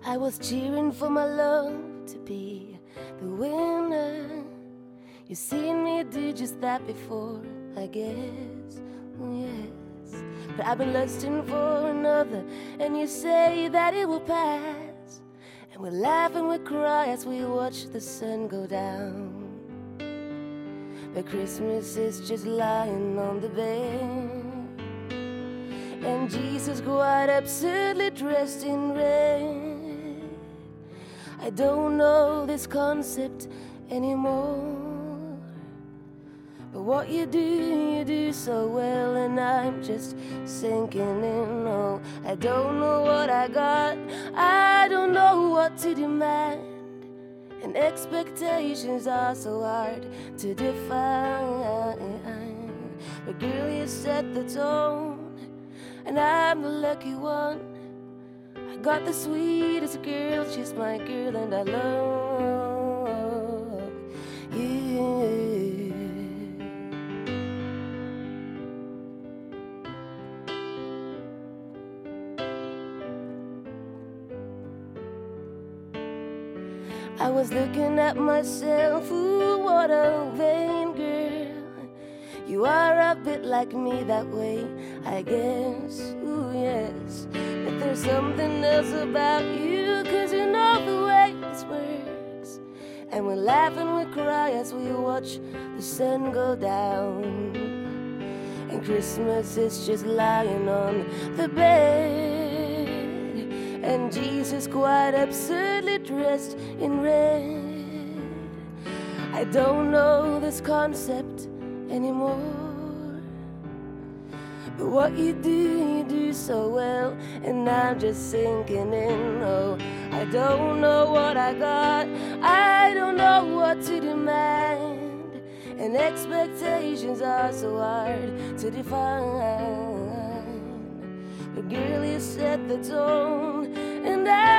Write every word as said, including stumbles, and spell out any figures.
I was cheering for my love to be the winner. You seen me do just that before, I guess, oh yes. But I've been lusting for another, and you say that it will pass. And we laugh and we cry as we watch the sun go down. But Christmas is just lying on the bed, and Jesus quite absurdly dressed in red. I don't know this concept anymore, but what you do, you do so well, and I'm just sinking in. Oh, I don't know what I got, I don't know what to demand, and expectations are so hard to define. But girl, you set the tone, and I'm the lucky one. I got the sweetest girl, she's my girl, and I love you. I was looking at myself, ooh, what a vain girl. You are a bit like me that way, I guess, ooh, yes. But there's something else about you, 'cause you know the way this works. And we laugh and we cry as we watch the sun go down. And Christmas is just lying on the bed, and Jesus quite absurdly dressed in red. I don't know this concept anymore, but what you do, you do so well, and I'm just sinking in. Oh, I don't know what I got, I don't know what to demand, and expectations are so hard to define. But girl, you set the tone, and I